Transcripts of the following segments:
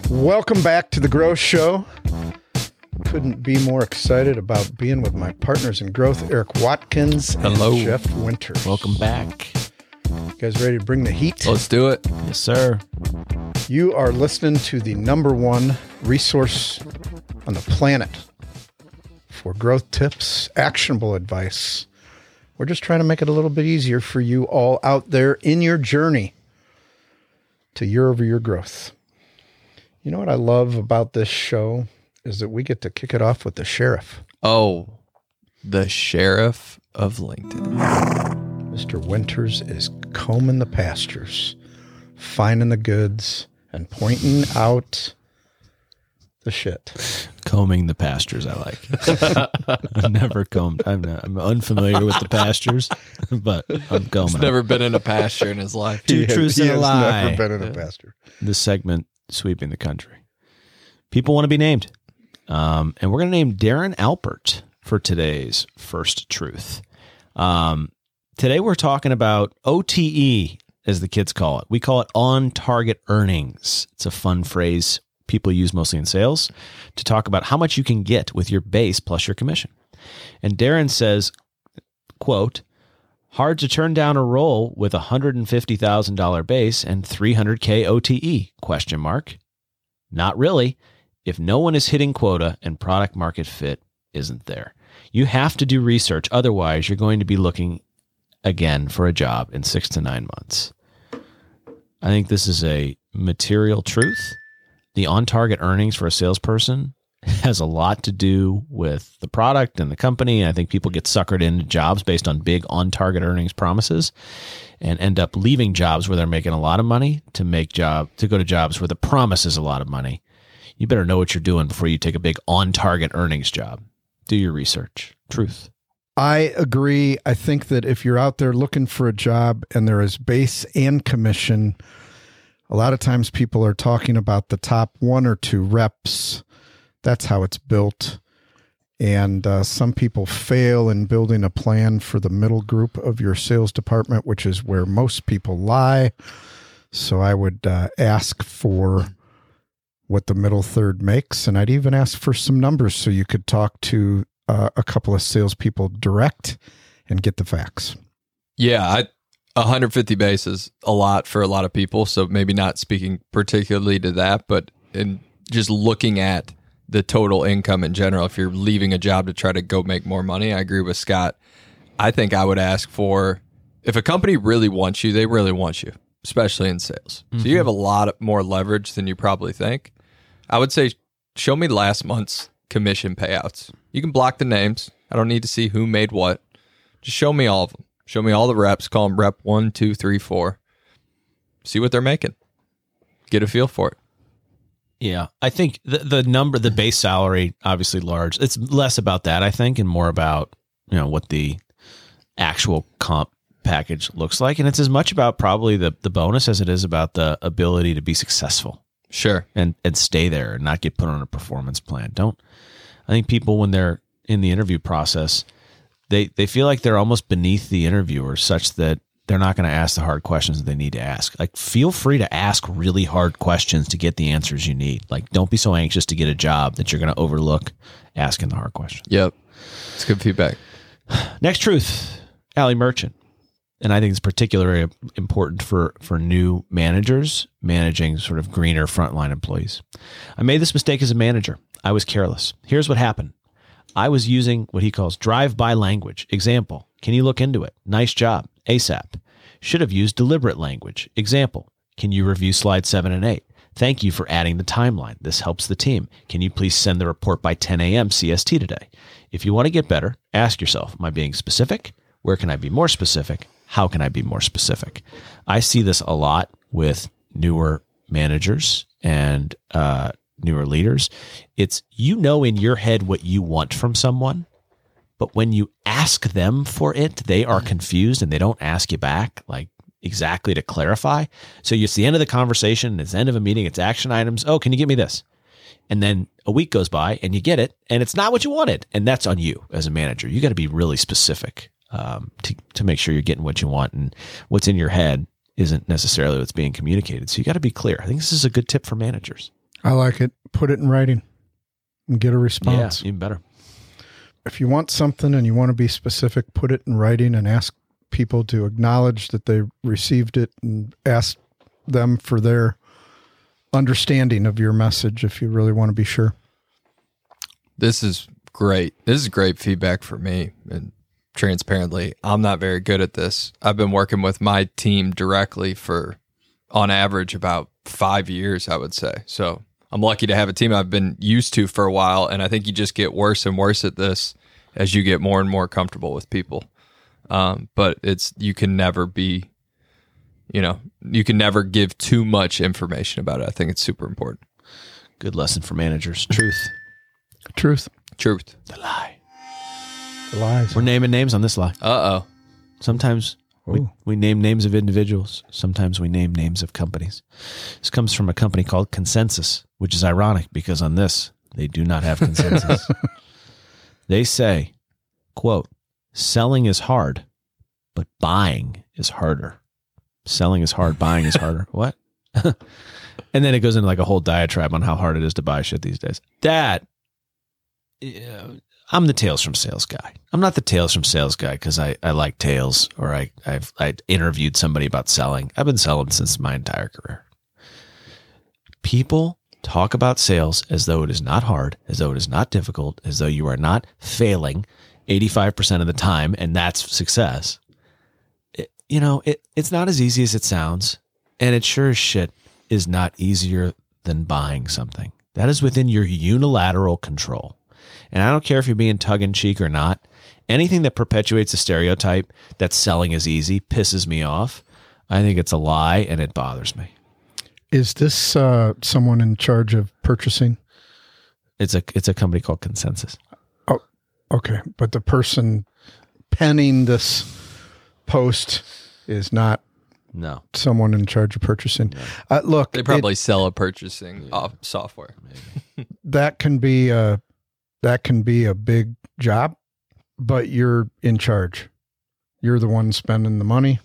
Welcome back to The Growth Show. Couldn't be more excited about being with my partners in growth, Eric Watkins and Jeff Winters. Welcome back. You guys ready to bring the heat? Let's do it. Yes, sir. You are listening to the number one resource on the planet for growth tips, actionable advice. We're just trying to make it a little bit easier for you all out there in your journey to year-over-year growth. You know what I love about this show is that we get to kick it off with the sheriff. Oh, the sheriff of LinkedIn. Mr. Winters is combing the pastures, finding the goods, and pointing out the shit. Combing the pastures, I like. I've never combed. I'm unfamiliar with the pastures, but I'm combing. He's never been in a pasture in his life. Two truths and a lie. Never been in a pasture. This segment sweeping the country. People want to be named. And we're going to name Darren Alpert for today's first truth. Today we're talking about OTE, as the kids call it. We call it on-target earnings. It's a fun phrase people use mostly in sales to talk about how much you can get with your base plus your commission. And Darren says, quote, hard to turn down a role with a $150,000 base and $300K OTE, question mark. Not really, if no one is hitting quota and product market fit isn't there. You have to do research. Otherwise, you're going to be looking again for a job in 6 to 9 months. I think this is a material truth. The on-target earnings for a salesperson has a lot to do with the product and the company. I think people get suckered into jobs based on big on-target earnings promises and end up leaving jobs where they're making a lot of money to go to jobs where the promise is a lot of money. You better know what you're doing before you take a big on-target earnings job. Do your research. Truth. I agree. I think that if you're out there looking for a job and there is base and commission, a lot of times people are talking about the top 1 or 2 reps. That's how it's built. And some people fail in building a plan for the middle group of your sales department, which is where most people lie. So I would ask for what the middle third makes. And I'd even ask for some numbers so you could talk to a couple of salespeople direct and get the facts. Yeah, 150 base is a lot for a lot of people. So maybe not speaking particularly to that, but in just looking at the total income in general, if you're leaving a job to try to go make more money, I agree with Scott. I think I would ask for, if a company really wants you, they really want you, especially in sales. Mm-hmm. So you have a lot more leverage than you probably think. I would say, show me last month's commission payouts. You can block the names. I don't need to see who made what. Just show me all of them. Show me all the reps. Call them rep 1, 2, 3, 4. See what they're making. Get a feel for it. Yeah, I think the number, the base salary, obviously large. It's less about that, I think, and more about, what the actual comp package looks like. And it's as much about probably the bonus as it is about the ability to be successful. Sure. And stay there and not get put on a performance plan. I think people, when they're in the interview process, they feel like they're almost beneath the interviewer, such that they're not going to ask the hard questions that they need to ask. Like, feel free to ask really hard questions to get the answers you need. Like, don't be so anxious to get a job that you're going to overlook asking the hard questions. Yep. It's good feedback. Next truth, Allie Merchant. And I think it's particularly important for new managers managing sort of greener frontline employees. I made this mistake as a manager. I was careless. Here's what happened. I was using what he calls drive-by language. Example, can you look into it? Nice job. ASAP. Should have used deliberate language. Example, can you review slides 7 and 8? Thank you for adding the timeline. This helps the team. Can you please send the report by 10 a.m. CST today? If you want to get better, ask yourself, am I being specific? Where can I be more specific? How can I be more specific? I see this a lot with newer managers and newer leaders. It's, in your head what you want from someone, but when you ask them for it, they are confused and they don't ask you back like exactly to clarify. So it's the end of the conversation, it's the end of a meeting, it's action items. Oh, can you give me this? And then a week goes by and you get it and it's not what you wanted. And that's on you as a manager. You got to be really specific to make sure you're getting what you want, and what's in your head isn't necessarily what's being communicated. So you got to be clear. I think this is a good tip for managers. I like it. Put it in writing and get a response. Yeah, even better. If you want something and you want to be specific, put it in writing and ask people to acknowledge that they received it and ask them for their understanding of your message if you really want to be sure. This is great. This is great feedback for me. And transparently, I'm not very good at this. I've been working with my team directly for, on average, about 5 years, I would say. So I'm lucky to have a team I've been used to for a while. And I think you just get worse and worse at this as you get more and more comfortable with people. But you can never be, you can never give too much information about it. I think it's super important. Good lesson for managers. Truth. Truth. The lie. The lies. We're naming names on this lie. Uh-oh. Sometimes we name names of individuals. Sometimes we name names of companies. This comes from a company called Consensus, which is ironic because on this, they do not have consensus. They say, quote, selling is hard, but buying is harder. Selling is hard, buying is harder. What? And then it goes into like a whole diatribe on how hard it is to buy shit these days. I'm the Tales from Sales guy. I'm not the Tales from Sales guy because I like tales or I interviewed somebody about selling. I've been selling since my entire career. People talk about sales as though it is not hard, as though it is not difficult, as though you are not failing 85% of the time, and that's success. It's not as easy as it sounds, and it sure as shit is not easier than buying something. That is within your unilateral control. And I don't care if you're being tongue-in-cheek or not. Anything that perpetuates a stereotype that selling is easy pisses me off. I think it's a lie, and it bothers me. Is this someone in charge of purchasing? It's a company called Consensus. Oh, okay. But the person penning this post is not someone in charge of purchasing. No. Look, they probably sell a purchasing software. That can be a big job, but you're in charge. You're the one spending the money.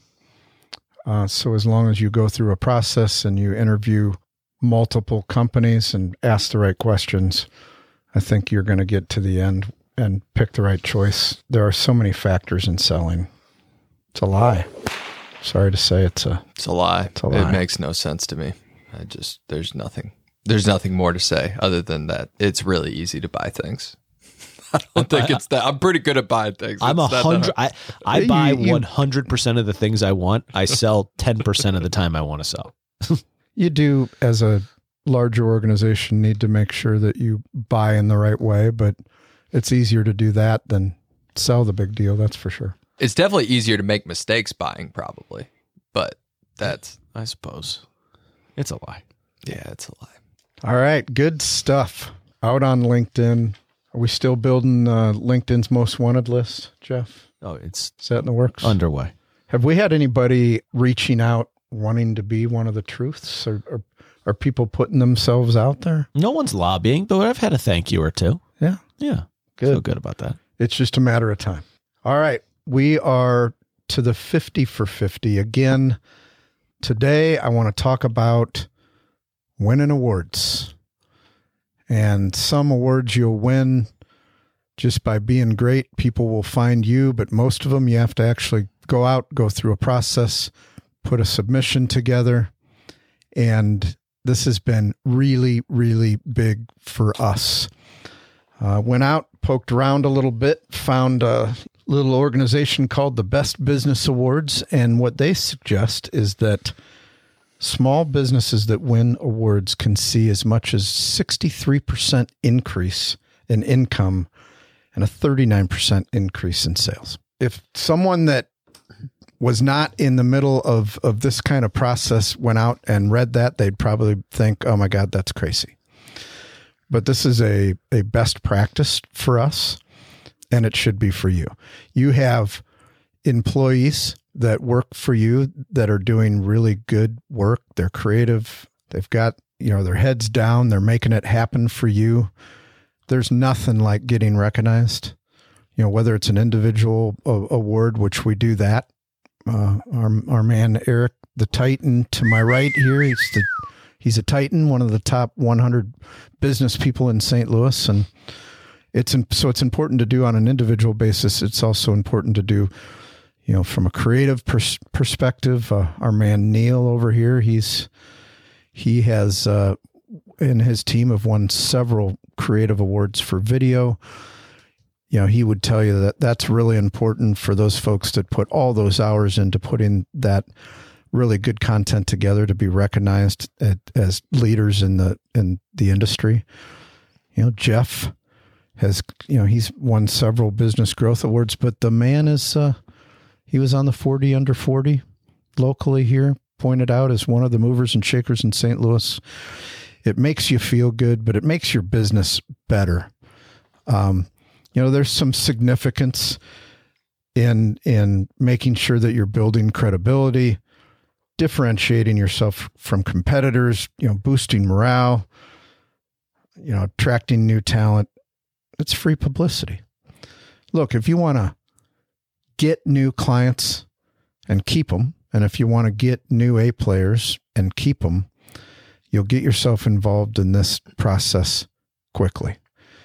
So as long as you go through a process and you interview multiple companies and ask the right questions, I think you're going to get to the end and pick the right choice. There are so many factors in selling. It's a lie. Sorry to say it's a lie. It's a lie. It makes no sense to me. There's nothing more to say other than that it's really easy to buy things. I don't think it's that. I'm pretty good at buying things. I'm 100. I buy 100% of the things I want. I sell 10% of the time I want to sell. You do, as a larger organization, need to make sure that you buy in the right way, but it's easier to do that than sell the big deal. That's for sure. It's definitely easier to make mistakes buying, probably, but I suppose it's a lie. Yeah, it's a lie. All right, good stuff. Out on LinkedIn. Are we still building LinkedIn's most wanted list, Jeff? Oh, is that in the works? Underway. Have we had anybody reaching out wanting to be one of the truths, or are people putting themselves out there? No one's lobbying, but I've had a thank you or two. Yeah. Feel good about that. It's just a matter of time. All right. We are to the 50 for 50. Again, today I want to talk about winning awards. And some awards you'll win just by being great. People will find you, but most of them you have to actually go out, go through a process, put a submission together. And this has been really, really big for us. Went out, poked around a little bit, found a little organization called the Best Business Awards. And what they suggest is that small businesses that win awards can see as much as 63% increase in income and a 39% increase in sales. If someone that was not in the middle of this kind of process went out and read that, they'd probably think, oh my God, that's crazy. But this is a best practice for us, and it should be for you. You have employees that work for you that are doing really good work. They're creative. They've got, their heads down. They're making it happen for you. There's nothing like getting recognized, whether it's an individual award, which we do that. Our man, Eric, the Titan to my right here, He's a Titan, one of the top 100 business people in St. Louis. And it's important to do on an individual basis. It's also important to do, from a creative perspective. Our man Neil over here, he has and his team have won several creative awards for video. He would tell you that that's really important for those folks that put all those hours into putting that really good content together to be recognized as leaders in the industry. Jeff has, he's won several business growth awards, but the man is, he was on the 40 under 40 locally here, pointed out as one of the movers and shakers in St. Louis. It makes you feel good, but it makes your business better. There's some significance in making sure that you're building credibility, differentiating yourself from competitors, boosting morale, attracting new talent. It's free publicity. Look, if you want to get new clients and keep them, and if you want to get new A players and keep them, you'll get yourself involved in this process quickly.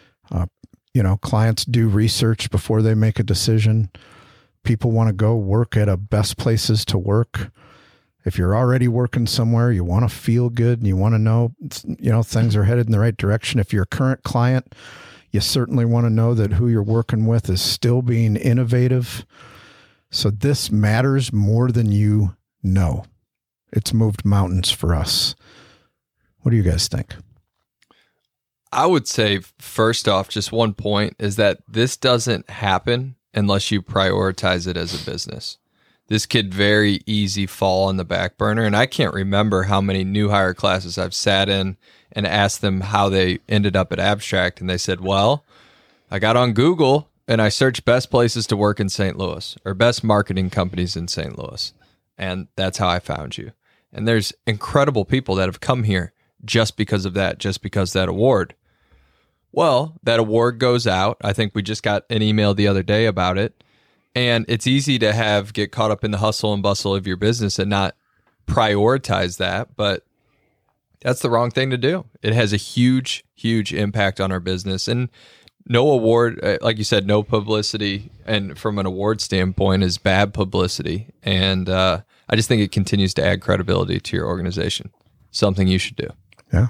Clients do research before they make a decision. People want to go work at a best places to work. If you're already working somewhere, you want to feel good and you want to know, things are headed in the right direction. If you're a current client, you certainly want to know that who you're working with is still being innovative. So this matters more than you know. It's moved mountains for us. What do you guys think? I would say, first off, just one point is that this doesn't happen unless you prioritize it as a business. This could very easy fall on the back burner, and I can't remember how many new hire classes I've sat in and asked them how they ended up at Abstract, and they said, well, I got on Google and I searched best places to work in St. Louis or best marketing companies in St. Louis, and that's how I found you. And there's incredible people that have come here just because of that, just because that award. Well, that award goes out. I think we just got an email the other day about it. And it's easy to get caught up in the hustle and bustle of your business and not prioritize that. But that's the wrong thing to do. It has a huge, huge impact on our business. And no award, like you said, no publicity, and from an award standpoint, is bad publicity. And I just think it continues to add credibility to your organization. Something you should do. Yeah.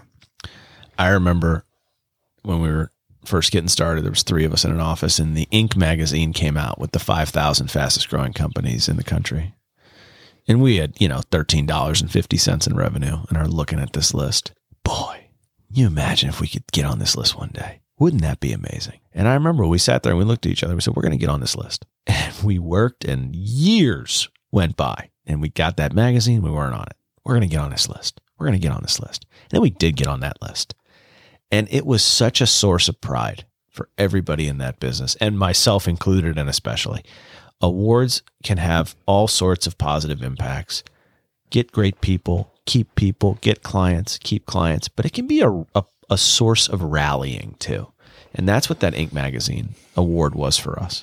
I remember when we were first getting started, there was 3 of us in an office, and the Inc. magazine came out with the 5,000 fastest growing companies in the country. And we had, $13.50 in revenue, and are looking at this list. Boy, you imagine if we could get on this list one day. Wouldn't that be amazing? And I remember we sat there and we looked at each other. We said, we're going to get on this list. And we worked, and years went by, and we got that magazine. We weren't on it. We're going to get on this list. We're going to get on this list. And then we did get on that list. And it was such a source of pride for everybody in that business, and myself included, and especially. Awards can have all sorts of positive impacts. Get great people, keep people, get clients, keep clients, but it can be a source of rallying too. And that's what that Inc. magazine award was for us.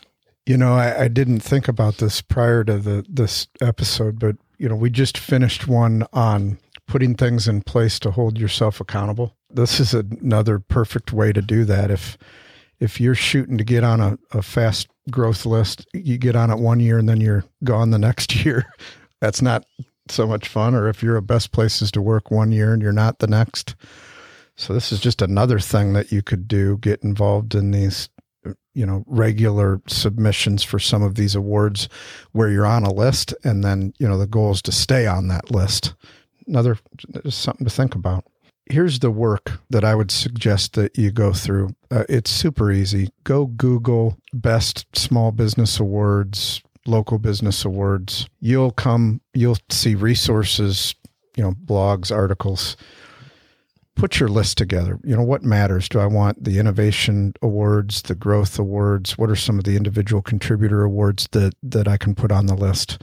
I didn't think about this prior to this episode, but we just finished one on putting things in place to hold yourself accountable. This is another perfect way to do that. If you're shooting to get on a fast growth list, you get on it one year and then you're gone the next year. That's not so much fun. Or if you're a best places to work one year and you're not the next. So this is just another thing that you could do, get involved in these, regular submissions for some of these awards where you're on a list, and then, the goal is to stay on that list. Something to think about. Here's the work that I would suggest that you go through. It's super easy. Go Google Best Small Business Awards, Local Business Awards. You'll see resources, blogs, articles. Put your list together. What matters? Do I want the innovation awards, the growth awards? What are some of the individual contributor awards that I can put on the list?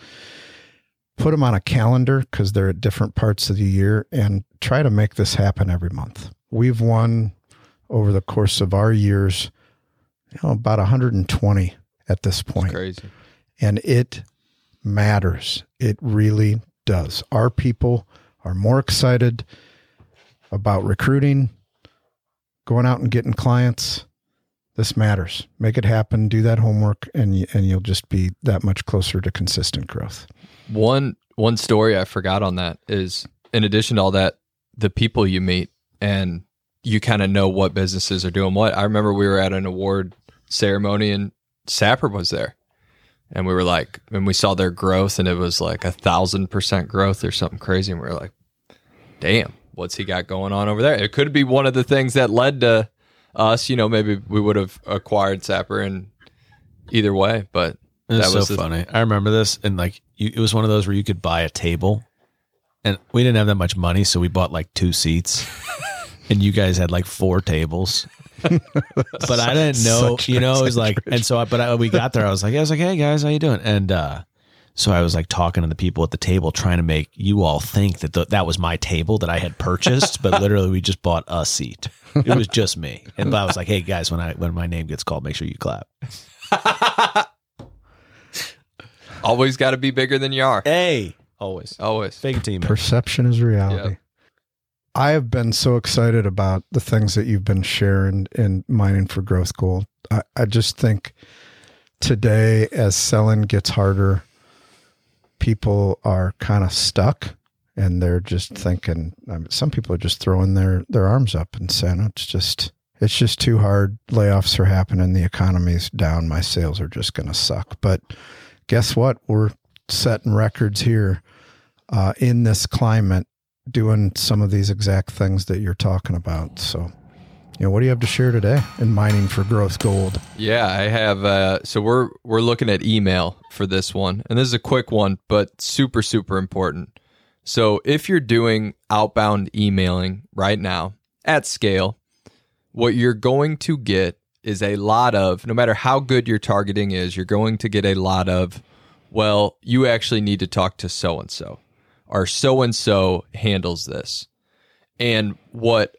Put them on a calendar because they're at different parts of the year, and try to make this happen every month. We've won over the course of our years, about 120 at this point. That's crazy. And it matters. It really does. Our people are more excited. about recruiting, going out and getting clients. This matters. Make it happen. Do that homework, and you'll just be that much closer to consistent growth. One story I forgot on that is, in addition to all that, the people you meet and you kind of know what businesses are doing what. I remember we were at an award ceremony and Sapper was there. And we were like, and we saw their growth, and it was like 1,000% growth or something crazy. And we were like, damn, what's he got going on over there? It could be one of the things that led to us, maybe we would have acquired Sapper in either way, but that was so funny. I remember this, and it was one of those where you could buy a table, and we didn't have that much money, so we bought 2 seats, and you guys had 4 tables. But I didn't know, it was and so, we got there, I was like, hey guys, how you doing? And so I was talking to the people at the table, trying to make you all think that that was my table that I had purchased, but literally we just bought a seat. It was just me. And I was like, hey guys, when my name gets called, make sure you clap. Always got to be bigger than you are. Hey, always fake it to you, man. Perception is reality. Yep. I have been so excited about the things that you've been sharing in Mining for Growth Gold. I just think today, as selling gets harder, people are kind of stuck, and they're just thinking, some people are just throwing their arms up and saying, it's just too hard. Layoffs are happening. The economy's down. My sales are just going to suck. But guess what? We're setting records here in this climate, doing some of these exact things that you're talking about. So, what do you have to share today in Mining for Growth Gold? Yeah, I have. So we're looking at email for this one, and this is a quick one, but super, super important. So if you're doing outbound emailing right now at scale, what you're going to get is a lot of, no matter how good your targeting is, you're going to get a lot of, well, you actually need to talk to so-and-so. Or so-and-so handles this. And what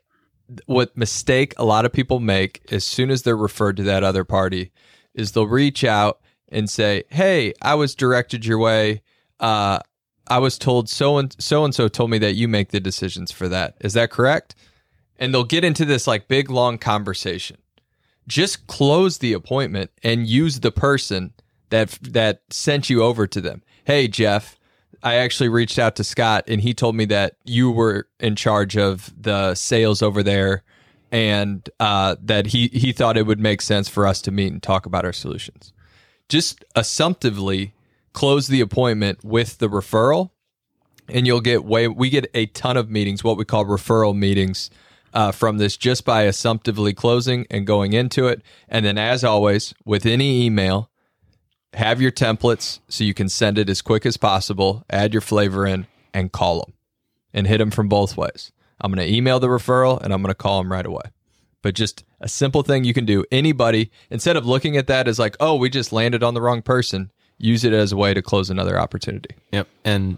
mistake a lot of people make as soon as they're referred to that other party is they'll reach out and say, hey, I was directed your way. I was told so-and-so told me that you make the decisions for that. Is that correct? And they'll get into this big, long conversation. Just close the appointment and use the person that sent you over to them. Hey, Jeff, I actually reached out to Scott, and he told me that you were in charge of the sales over there, and that he thought it would make sense for us to meet and talk about our solutions. Just assumptively close the appointment with the referral, and we get a ton of meetings, what we call referral meetings, from this, just by assumptively closing and going into it. And then, as always, with any email, have your templates so you can send it as quick as possible, add your flavor in, and call them. And hit them from both ways. I'm going to email the referral, and I'm going to call them right away. But just a simple thing you can do. Anybody, instead of looking at that as we just landed on the wrong person, use it as a way to close another opportunity. Yep. And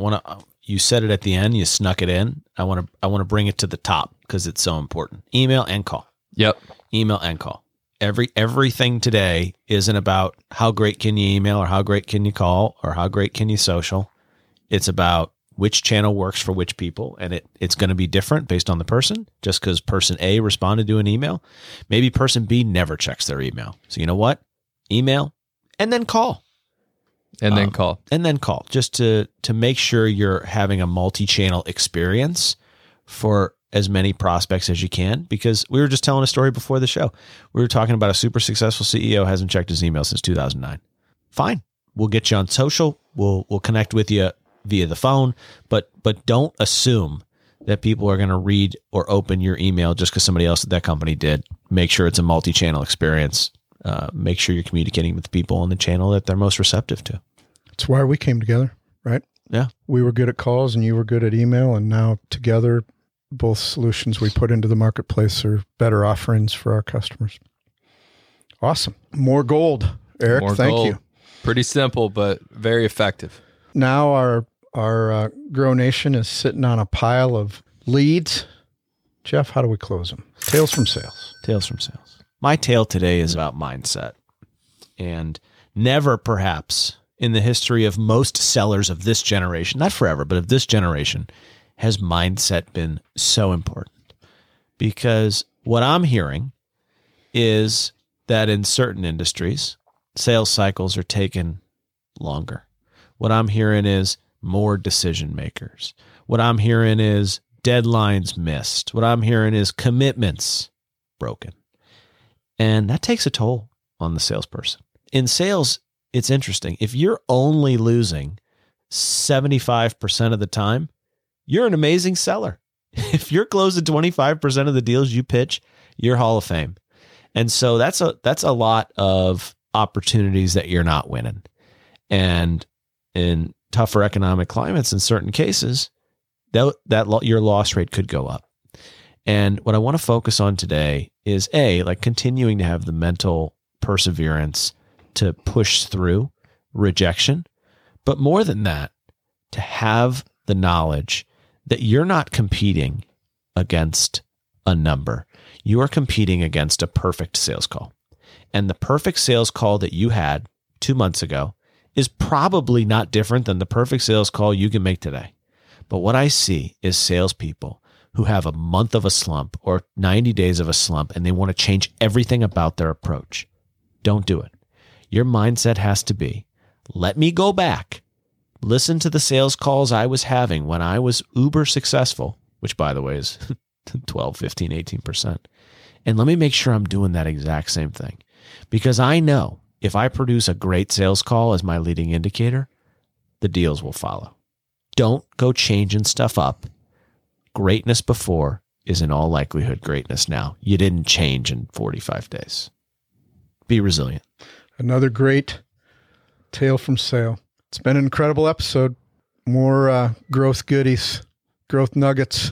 you said it at the end, you snuck it in. I want to bring it to the top because it's so important. Email and call. Yep. Email and call. Everything today isn't about how great can you email or how great can you call or how great can you social. It's about which channel works for which people, and it's going to be different based on the person. Just because person A responded to an email, maybe person B never checks their email. So you know what? Email and then call. And then call. And then call, just to make sure you're having a multi-channel experience for as many prospects as you can, because we were just telling a story before the show. We were talking about a super successful CEO hasn't checked his email since 2009. Fine. We'll get you on social. We'll connect with you via the phone, but don't assume that people are going to read or open your email just because somebody else at that company did. Make sure it's a multi-channel experience. Make sure you're communicating with the people on the channel that they're most receptive to. That's why we came together, right? Yeah. We were good at calls and you were good at email, and now together, both solutions we put into the marketplace are better offerings for our customers. Awesome. More gold, Eric. Thank you. Pretty simple, but very effective. Now our Grow Nation is sitting on a pile of leads. Jeff, how do we close them? Tales from sales. Tales from sales. My tale today is about mindset. And never perhaps in the history of most sellers of this generation, not forever, but of this generation, has mindset been so important? Because what I'm hearing is that in certain industries, sales cycles are taking longer. What I'm hearing is more decision makers. What I'm hearing is deadlines missed. What I'm hearing is commitments broken. And that takes a toll on the salesperson. In sales, it's interesting. If you're only losing 75% of the time, you're an amazing seller. If you're closing 25% of the deals you pitch, you're Hall of Fame. And so that's a lot of opportunities that you're not winning. And in tougher economic climates, in certain cases, that your loss rate could go up. And what I want to focus on today is like continuing to have the mental perseverance to push through rejection, but more than that, to have the knowledge that you're not competing against a number. You are competing against a perfect sales call. And the perfect sales call that you had 2 months ago is probably not different than the perfect sales call you can make today. But what I see is salespeople who have a month of a slump or 90 days of a slump, and they want to change everything about their approach. Don't do it. Your mindset has to be, let me go back, listen to the sales calls I was having when I was uber successful, which by the way is 12, 15, 18%. And let me make sure I'm doing that exact same thing. Because I know if I produce a great sales call as my leading indicator, the deals will follow. Don't go changing stuff up. Greatness before is in all likelihood greatness now. You didn't change in 45 days. Be resilient. Another great tale from sale. It's been an incredible episode. More growth goodies, growth nuggets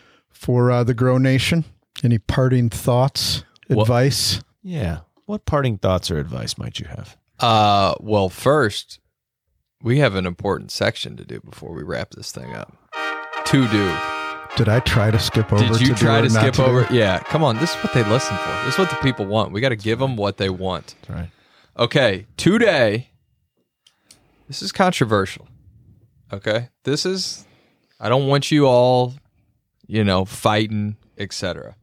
for the Grow Nation. Any parting thoughts, advice? Yeah. What parting thoughts or advice might you have? Well, first, we have an important section to do before we wrap this thing up. To do. Did I try to skip over? Did you try to skip over? Do? Yeah. Come on. This is what they listen for. This is what the people want. We got to give them what they want. That's right. Okay. Today, this is controversial. Okay. I don't want you all, fighting, etc.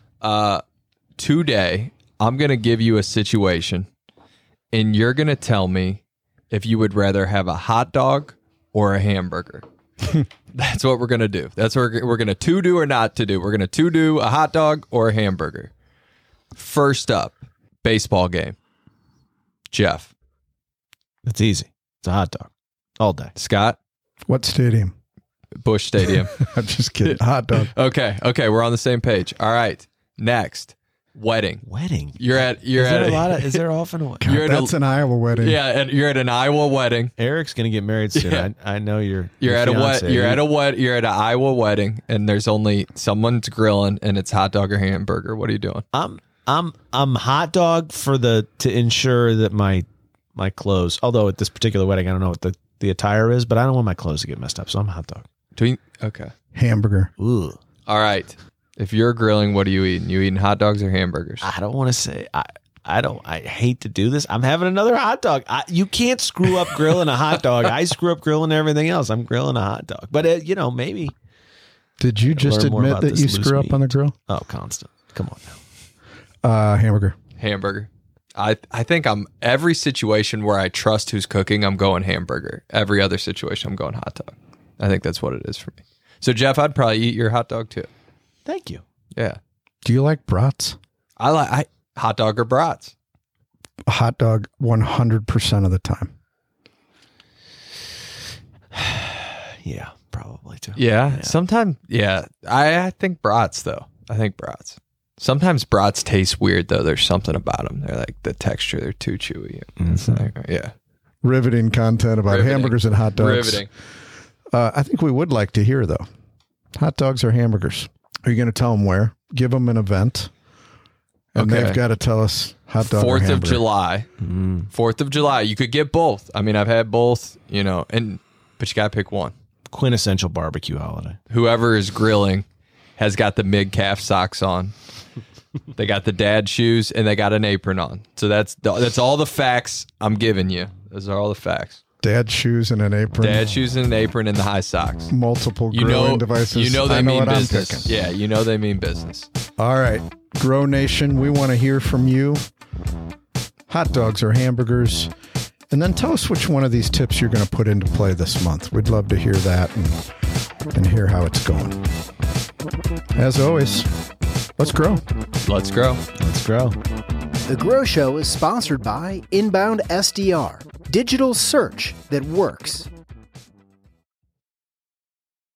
Today, I'm going to give you a situation, and you're going to tell me if you would rather have a hot dog or a hamburger. That's what we're going to do. That's what we're going to to-do or not to do. We're going to to-do a hot dog or a hamburger. First up, baseball game. Jeff. It's easy. It's a hot dog all day. Scott. What stadium? Busch Stadium. I'm just kidding. Hot dog. Okay. We're on the same page. All right. Next. Wedding. Is there often a wedding? God, that's an Iowa wedding. Yeah, and you're at an Iowa wedding. Eric's going to get married soon. Yeah. I know you're at an Iowa wedding, and there's only someone's grilling, and it's hot dog or hamburger. What are you doing? I'm hot dog to ensure that my clothes. Although at this particular wedding, I don't know what the attire is, but I don't want my clothes to get messed up, so I'm hot dog. Okay. Hamburger. Ooh. All right. If you're grilling, what are you eating? You eating hot dogs or hamburgers? I don't want to say. I hate to do this. I'm having another hot dog. You can't screw up grilling a hot dog. I screw up grilling everything else. I'm grilling a hot dog. But, maybe. Did you just admit that you screw up on the grill? Oh, constant. Come on now. Hamburger. I think every situation where I trust who's cooking, I'm going hamburger. Every other situation, I'm going hot dog. I think that's what it is for me. So, Jeff, I'd probably eat your hot dog too. Thank you. Yeah. Do you like brats? I like hot dog or brats. A hot dog 100% of the time. Yeah, probably too. Yeah. Sometimes, yeah. I think brats, though. Sometimes brats taste weird, though. There's something about them. They're like the texture, they're too chewy. Mm-hmm. Yeah. Riveting content about hamburgers and hot dogs. Riveting. I think we would like to hear, though. Hot dogs or hamburgers? Are you going to tell them where? Give them an event. And they've got to tell us hot dog or hamburger. 4th of July. 4th of July. You could get both. I mean, I've had both, but you got to pick one. Quintessential barbecue holiday. Whoever is grilling has got the mid-calf socks on. They got the dad shoes, and they got an apron on. So that's all the facts I'm giving you. Those are all the facts. Dad shoes and an apron. Dad shoes and an apron and the high socks. Multiple growing devices. You know they I know mean what business. I'm picking. Yeah, you know they mean business. All right. Grow Nation, we want to hear from you. Hot dogs or hamburgers. And then tell us which one of these tips you're going to put into play this month. We'd love to hear that and hear how it's going. As always, let's grow. Let's grow. Let's grow. The Grow Show is sponsored by Inbound SDR, digital search that works.